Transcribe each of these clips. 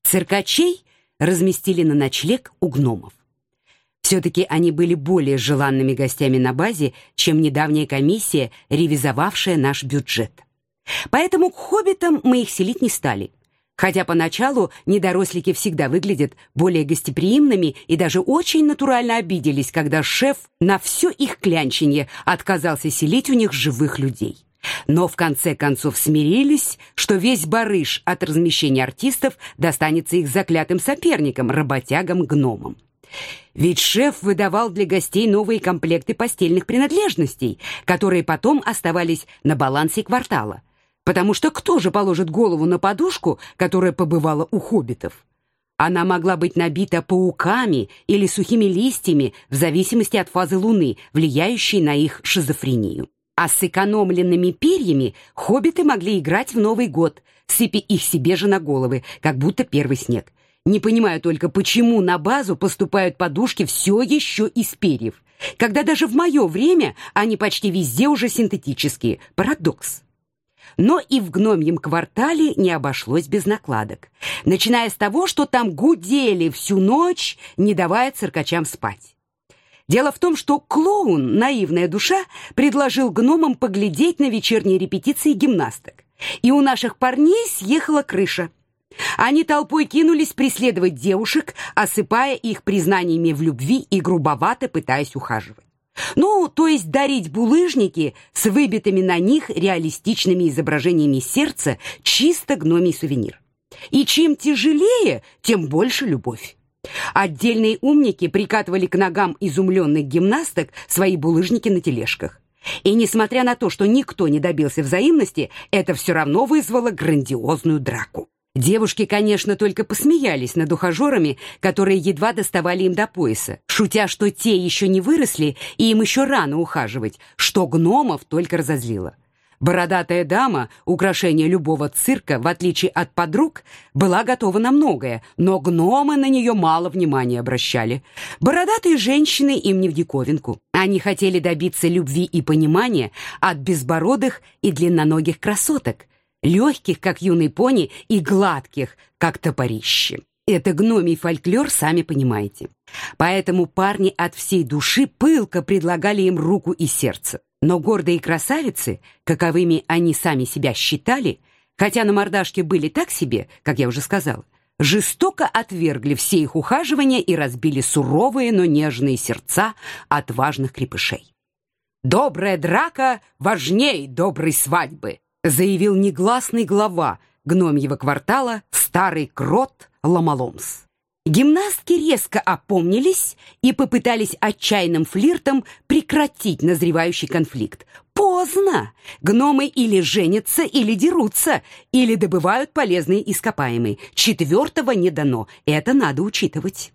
Циркачей разместили на ночлег у гномов. Все-таки они были более желанными гостями на базе, чем недавняя комиссия, ревизовавшая наш бюджет. Поэтому к хоббитам мы их селить не стали. Хотя поначалу недорослики всегда выглядят более гостеприимными и даже очень натурально обиделись, когда шеф на все их клянченье отказался селить у них живых людей. Но в конце концов смирились, что весь барыш от размещения артистов достанется их заклятым соперникам, работягам-гномам. Ведь шеф выдавал для гостей новые комплекты постельных принадлежностей, которые потом оставались на балансе квартала. Потому что кто же положит голову на подушку, которая побывала у хоббитов? Она могла быть набита пауками или сухими листьями в зависимости от фазы Луны, влияющей на их шизофрению. А с сэкономленными перьями хоббиты могли играть в Новый год, сыпя их себе же на головы, как будто первый снег. Не понимаю только, почему на базу поступают подушки все еще из перьев, когда даже в мое время они почти везде уже синтетические. Парадокс. Но и в гномьем квартале не обошлось без накладок, начиная с того, что там гудели всю ночь, не давая циркачам спать. Дело в том, что клоун, наивная душа, предложил гномам поглядеть на вечерние репетиции гимнасток. И у наших парней съехала крыша. Они толпой кинулись преследовать девушек, осыпая их признаниями в любви и грубовато пытаясь ухаживать. Ну, то есть дарить булыжники с выбитыми на них реалистичными изображениями сердца, чисто гномий сувенир. И чем тяжелее, тем больше любовь. Отдельные умники прикатывали к ногам изумленных гимнасток свои булыжники на тележках. И несмотря на то, что никто не добился взаимности, это все равно вызвало грандиозную драку. Девушки, конечно, только посмеялись над ухажерами, которые едва доставали им до пояса, шутя, что те еще не выросли и им еще рано ухаживать, что гномов только разозлило. Бородатая дама, украшение любого цирка, в отличие от подруг, была готова на многое, но гномы на нее мало внимания обращали. Бородатые женщины им не в диковинку. Они хотели добиться любви и понимания от безбородых и длинноногих красоток, легких, как юный пони, и гладких, как топорище. Это гномий фольклор, сами понимаете. Поэтому парни от всей души пылко предлагали им руку и сердце. Но гордые красавицы, каковыми они сами себя считали, хотя на мордашке были так себе, как я уже сказала, жестоко отвергли все их ухаживания и разбили суровые, но нежные сердца отважных крепышей. «Добрая драка важней доброй свадьбы», заявил негласный глава гномьего квартала старый крот Ломоломс. Гимнастки резко опомнились и попытались отчаянным флиртом прекратить назревающий конфликт. Поздно! Гномы или женятся, или дерутся, или добывают полезные ископаемые. Четвертого не дано, это надо учитывать.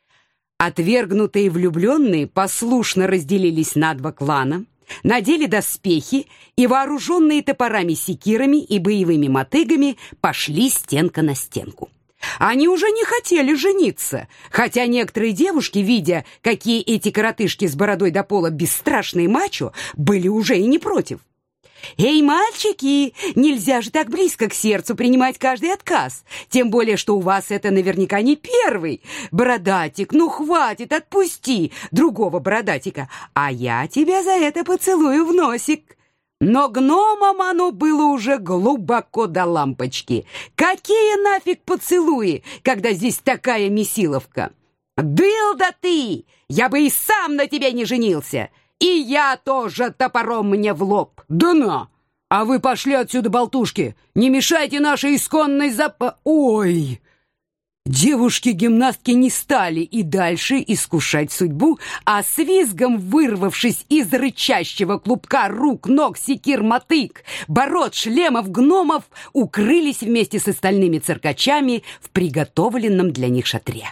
Отвергнутые влюбленные послушно разделились на два клана, надели доспехи и, вооруженные топорами-секирами и боевыми мотыгами, пошли стенка на стенку. Они уже не хотели жениться, хотя некоторые девушки, видя, какие эти коротышки с бородой до пола бесстрашные мачо, были уже и не против. «Эй, мальчики, нельзя же так близко к сердцу принимать каждый отказ, тем более, что у вас это наверняка не первый. Бородатик, ну хватит, отпусти другого бородатика, а я тебя за это поцелую в носик». Но гномам оно было уже глубоко до лампочки. Какие нафиг поцелуи, когда здесь такая месиловка? «Дылда ты! Я бы и сам на тебя не женился! И я тоже топором мне в лоб!» «Да на! А вы пошли отсюда, болтушки! Не мешайте нашей исконной Ой!» Девушки-гимнастки не стали и дальше искушать судьбу, а с визгом, вырвавшись из рычащего клубка рук, ног, секир, мотык, бород, шлемов, гномов, укрылись вместе с остальными циркачами в приготовленном для них шатре.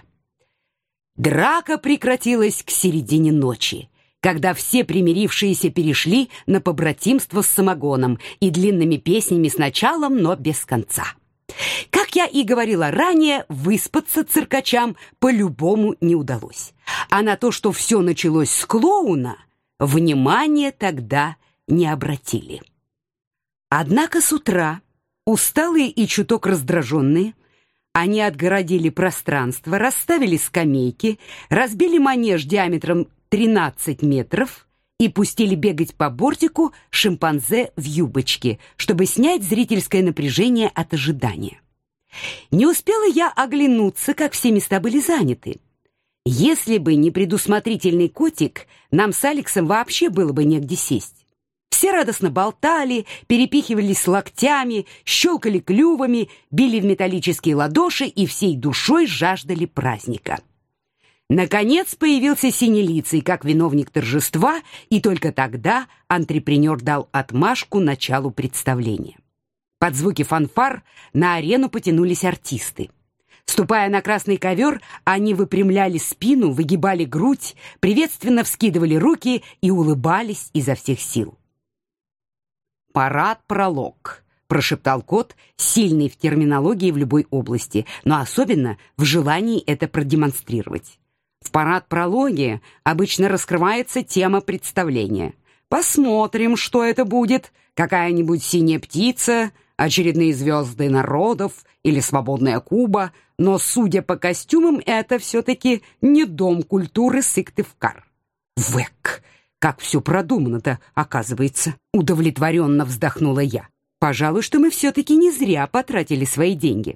Драка прекратилась к середине ночи, когда все примирившиеся перешли на побратимство с самогоном и длинными песнями с началом, но без конца. Как я и говорила ранее, выспаться циркачам по-любому не удалось. А на то, что все началось с клоуна, внимания тогда не обратили. Однако с утра, усталые и чуток раздраженные, Они отгородили пространство, расставили скамейки, разбили манеж диаметром 13 метров и пустили бегать по бортику шимпанзе в юбочке, чтобы снять зрительское напряжение от ожидания. Не успела я оглянуться, как все места были заняты. Если бы не предусмотрительный котик, нам с Алексом вообще было бы негде сесть. Все радостно болтали, перепихивались локтями, щелкали клювами, били в металлические ладоши и всей душой жаждали праздника. Наконец появился Синелицый как виновник торжества, и только тогда антрепренер дал отмашку началу представления. Под звуки фанфар на арену потянулись артисты. Ступая на красный ковер, они выпрямляли спину, выгибали грудь, приветственно вскидывали руки и улыбались изо всех сил. «Парад-пролог», — прошептал кот, сильный в терминологии в любой области, но особенно в желании это продемонстрировать. В парад-прологе обычно раскрывается тема представления. Посмотрим, что это будет. Какая-нибудь синяя птица, очередные звезды народов или свободная Куба. Но, судя по костюмам, это все-таки не дом культуры Сыктывкар. Вэк! Как все продумано-то, оказывается. Удовлетворенно вздохнула я. Пожалуй, что мы все-таки не зря потратили свои деньги.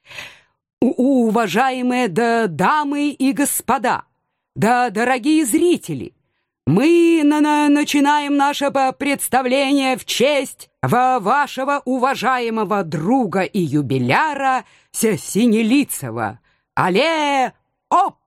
Уважаемые дамы и господа, дорогие зрители, мы начинаем наше представление в честь вашего уважаемого друга и юбиляра Синелицева. Але-оп!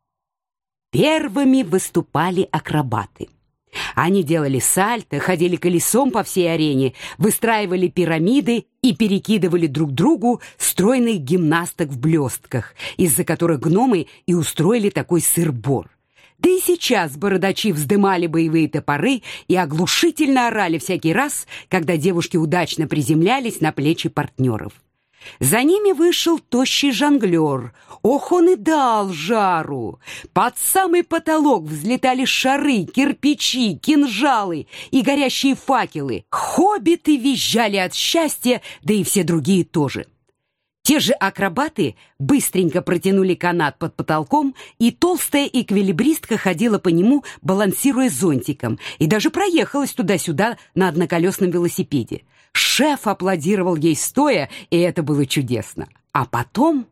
Первыми выступали акробаты. Они делали сальто, ходили колесом по всей арене, выстраивали пирамиды и перекидывали друг другу стройных гимнасток в блестках, из-за которых гномы и устроили такой сыр-бор. Да и сейчас бородачи вздымали боевые топоры и оглушительно орали всякий раз, когда девушки удачно приземлялись на плечи партнеров. За ними вышел тощий жонглер. Ох, он и дал жару! Под самый потолок взлетали шары, кирпичи, кинжалы и горящие факелы. Хоббиты визжали от счастья, да и все другие тоже. Те же акробаты быстренько протянули канат под потолком, и толстая эквилибристка ходила по нему, балансируя зонтиком, и даже проехалась туда-сюда на одноколесном велосипеде. Шеф аплодировал ей стоя, и это было чудесно. А потом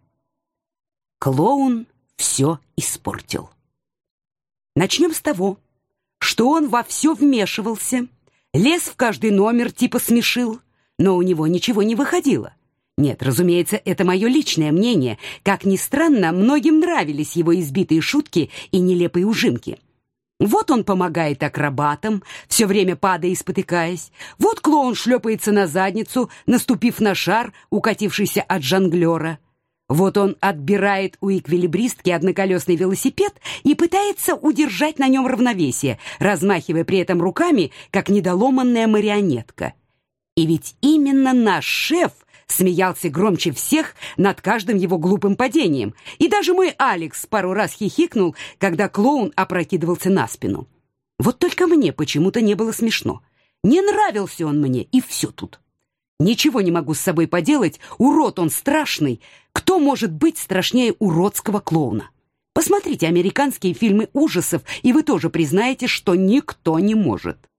клоун все испортил. Начнем с того, что он во все вмешивался, лез в каждый номер, типа смешил, но у него ничего не выходило. Нет, разумеется, это мое личное мнение. Как ни странно, многим нравились его избитые шутки и нелепые ужимки. Вот он помогает акробатам, все время падая и спотыкаясь. Вот клоун шлепается на задницу, наступив на шар, укатившийся от жонглера. Вот он отбирает у эквилибристки одноколесный велосипед и пытается удержать на нем равновесие, размахивая при этом руками, как недоломанная марионетка. И ведь именно наш шеф смеялся громче всех над каждым его глупым падением. И даже мой Алекс пару раз хихикнул, когда клоун опрокидывался на спину. Вот только мне почему-то не было смешно. Не нравился он мне, и все тут. Ничего не могу с собой поделать, урод он страшный. Кто может быть страшнее уродского клоуна? Посмотрите американские фильмы ужасов, и вы тоже признаете, что никто не может.